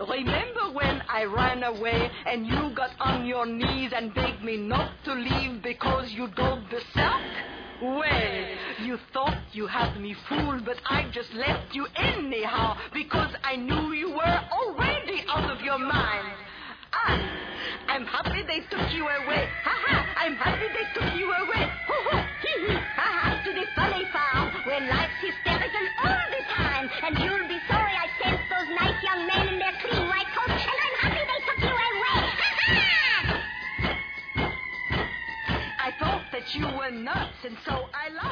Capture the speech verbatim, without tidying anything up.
Remember when I ran away and you got on your knees and begged me not to leave because you'd go berserk? Well, you thought you had me fooled, but I just left you anyhow because I knew you were already out of your mind. Ah, I'm happy they took you away. Ha ha, I'm happy they took you away. Ho ho, hee hee, ha ha, to the funny farm where life's hysterical all the time. And you'll be sorry I sent those nice young men in their clean white coats, and I'm happy they took you away. Ha ha! I thought that you were nuts, and so I lied.